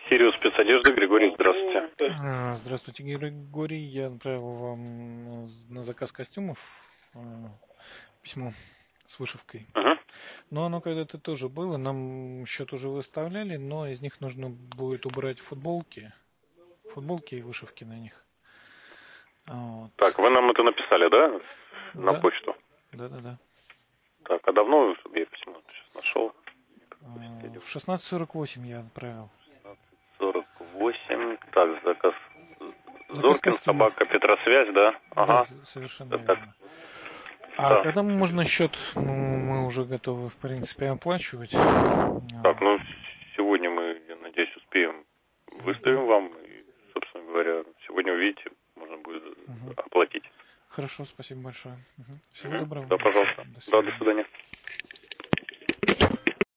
Кириус спецодежда, Григорий, здравствуйте. Здравствуйте, Григорий. Я отправил вам на заказ костюмов письмо с вышивкой. Но оно когда-то тоже было. Нам счет уже выставляли, но из них нужно будет убрать футболки. Футболки и вышивки на них. Вот. Так, вы нам это написали, да? На почту? Да. Так, а давно я письмо сейчас нашел? В 16:48 я отправил. 16:48. Так, заказ Зоркин, собака, Петросвязь, да? Ага. Да, совершенно верно. А когда можно счет, мы уже готовы, в принципе, оплачивать? Так, ну, сегодня мы, я надеюсь, успеем. Выставим вам, и, собственно говоря, сегодня увидите, можно будет оплатить. Хорошо, спасибо большое. Всего доброго. Да, пожалуйста. Да, до свидания.